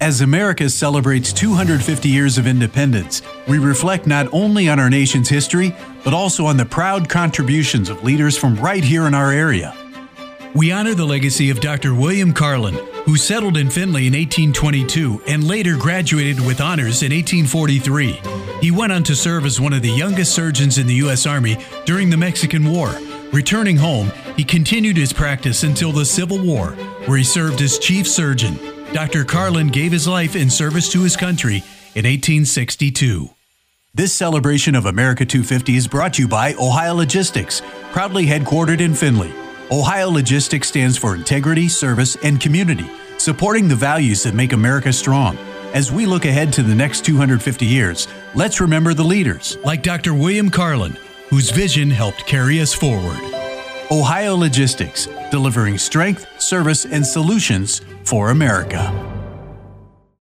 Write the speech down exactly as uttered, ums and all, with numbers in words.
As America celebrates two hundred fifty years of independence, we reflect not only on our nation's history, but also on the proud contributions of leaders from right here in our area. We honor the legacy of Doctor William Carlin, who settled in Findlay in eighteen twenty-two and later graduated with honors in eighteen forty-three. He went on to serve as one of the youngest surgeons in the U S Army during the Mexican War. Returning home, he continued his practice until the Civil War, where he served as chief surgeon. Doctor Carlin gave his life in service to his country in eighteen sixty-two. This celebration of America two fifty is brought to you by Ohio Logistics, proudly headquartered in Findlay. Ohio Logistics stands for integrity, service, and community, supporting the values that make America strong. As we look ahead to the next two hundred fifty years, let's remember the leaders, like Doctor William Carlin, whose vision helped carry us forward. Ohio Logistics, delivering strength, service, and solutions for America.